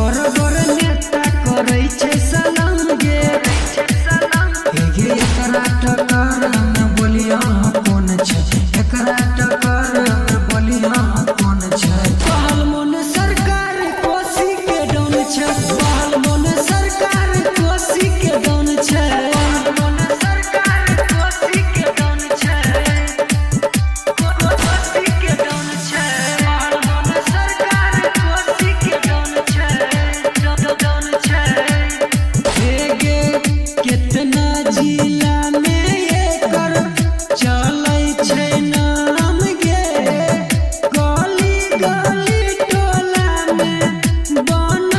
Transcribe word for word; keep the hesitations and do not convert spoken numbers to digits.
बड़ बड़ नेता करै छै सलाम गे हे एकरा टकर में बोलिया कौन छै एकरा टकर में बोलिया कौन छै पहल मोन सरकार कोसी के डौन छै पहल मोन सरकार कोसी के डौन छै पहल मोन सरकार कोसी के डौन छै कोसी के डौन छै पहल मोन सरकार कोसी के डौन छै डौन छै हे गे कितना जिला में एकर चलै छै नाम गे गली गली टोला में बन